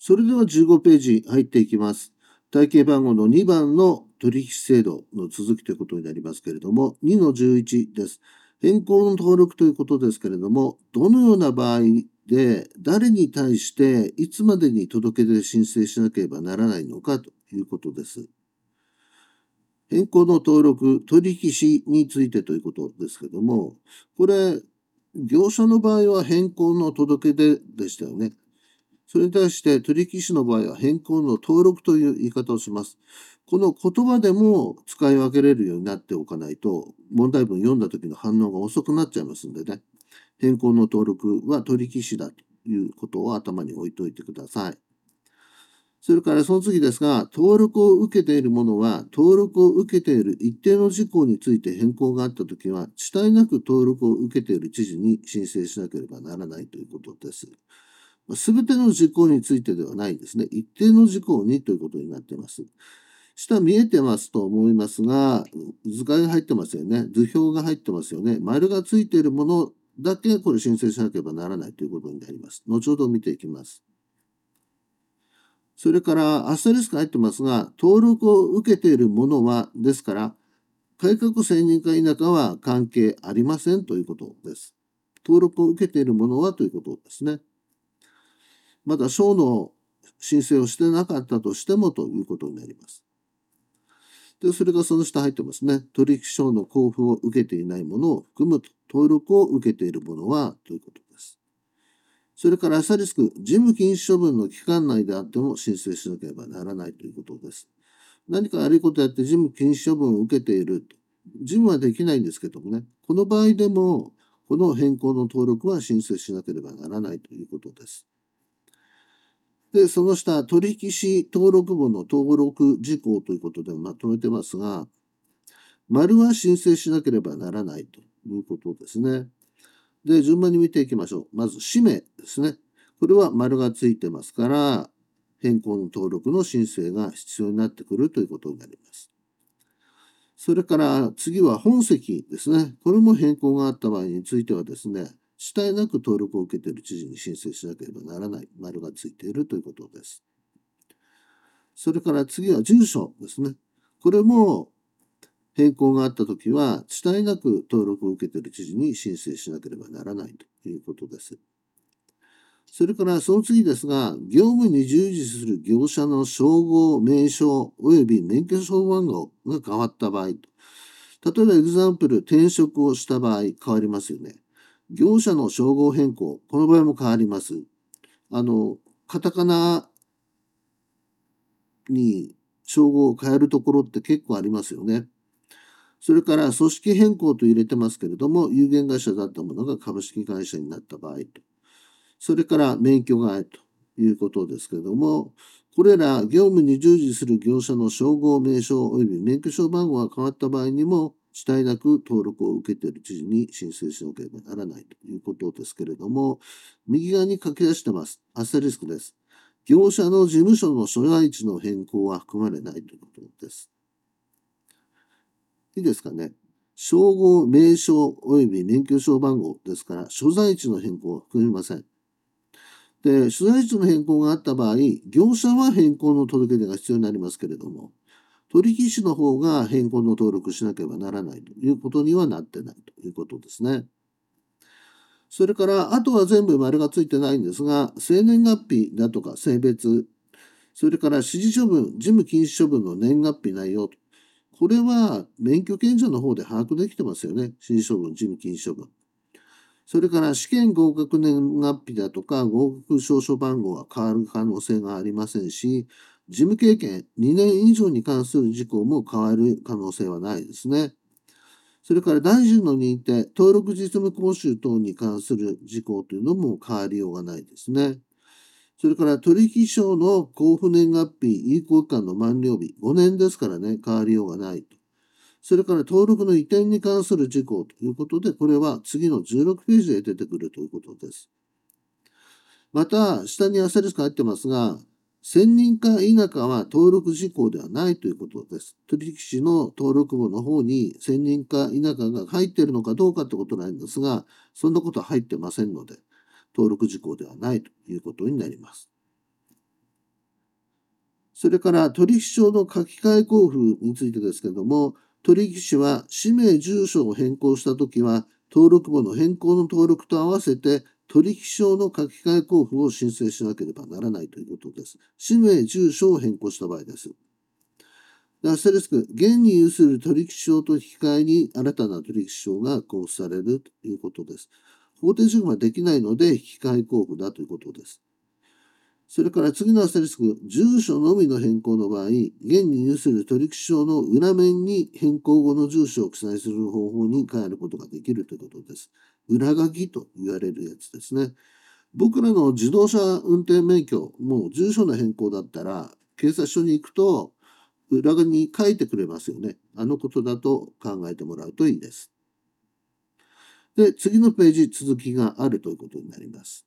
それでは15ページ入っていきます。体系番号の2番の取引制度の続きということになりますけれども、2の11です。変更の登録ということですけれども、どのような場合で誰に対していつまでに届け出申請しなければならないのかということです。変更の登録、取引士についてということですけども、これ、業者の場合は変更の届け出でしたよね。それに対して取引士の場合は変更の登録という言い方をします。この言葉でも使い分けれるようになっておかないと、問題文読んだ時の反応が遅くなっちゃいますんでね。変更の登録は取引士だということを頭に置いておいてください。それからその次ですが、登録を受けているものは、登録を受けている一定の事項について変更があったときは、遅滞なく登録を受けている知事に申請しなければならないということです。すべての事項についてではないんですね。一定の事項にということになっています。下見えてますと思いますが、図解が入ってますよね。図表が入ってますよね。丸がついているものだけこれ申請しなければならないということになります。後ほど見ていきます。それからアスタリスク入ってますが、登録を受けているものは、ですから、改革選任か否かは関係ありませんということです。登録を受けているものはということですね。まだ省の申請をしてなかったとしてもということになります。で、それがその下入ってますね。取引証の交付を受けていないものを含むと、登録を受けているものはということです。それからアサリスク、事務禁止処分の期間内であっても申請しなければならないということです。何か悪いことやって事務禁止処分を受けていると。事務はできないんですけどもね、この場合でも、この変更の登録は申請しなければならないということです。で、その下、取引士登録簿の登録事項ということでまとめてますが、丸は申請しなければならないということですね。で、順番に見ていきましょう。まず、氏名ですね。これは丸がついてますから、変更の登録の申請が必要になってくるということになります。それから次は本籍ですね。これも変更があった場合についてはですね、主体なく登録を受けている知事に申請しなければならない丸がついているということです。それから次は住所ですね。これも変更があったときは、遅滞なく登録を受けている知事に申請しなければならないということです。それからその次ですが、業務に従事する業者の称号、名称及び免許証番号が変わった場合、例えばエグザンプル、転職をした場合変わりますよね。業者の称号変更、この場合も変わります。カタカナに称号を変えるところって結構ありますよね。それから組織変更と入れてますけれども、有限会社だったものが株式会社になった場合と。それから免許替えということですけれども、これら業務に従事する業者の称号、名称及び免許証番号が変わった場合にも、遅滞なく登録を受けている知事に申請しなければならないということですけれども、右側に書き出してます。アスタリスクです。業者の事務所の所在地の変更は含まれないということです。いいですかね。称号、名称及び免許証番号ですから、所在地の変更は含みません。で、所在地の変更があった場合、業者は変更の届け出が必要になりますけれども、取引士の方が変更の登録しなければならないということにはなってないということですね。それから、あとは全部丸がついてないんですが、生年月日だとか性別、それから指示処分、事務禁止処分の年月日内容、これは免許検査の方で把握できてますよね。指示処分、事務禁止処分。それから試験合格年月日だとか合格証書番号は変わる可能性がありませんし、事務経験2年以上に関する事項も変わる可能性はないですね。それから大臣の認定、登録実務講習等に関する事項というのも変わりようがないですね。それから取引証の交付年月日、有効期間の満了日、5年ですからね、変わりようがないと。それから登録の移転に関する事項ということで、これは次の16ページで出てくるということです。また、下にアスタリスク入ってますが、専任か否かは登録事項ではないということです。取引士の登録簿の方に専任か否かが入っているのかどうかってことなんですが、そんなことは入ってませんので、登録事項ではないということになります。 それから取引証の書き換え交付についてですけれども、取引士は氏名、住所を変更したときは、登録簿の変更の登録と合わせて取引証の書き換え交付を申請しなければならないということです。氏名、住所を変更した場合です。アステリスク、現に有する取引証と引き換えに新たな取引証が交付されるということです。法定準備はできないので引き換え交付だということです。それから次のアステリスク、住所のみの変更の場合、現に有する取引証の裏面に変更後の住所を記載する方法に変えることができるということです。裏書きと言われるやつですね。僕らの自動車運転免許、もう住所の変更だったら、警察署に行くと、裏側に書いてくれますよね。あのことだと考えてもらうといいです。で、次のページ、続きがあるということになります。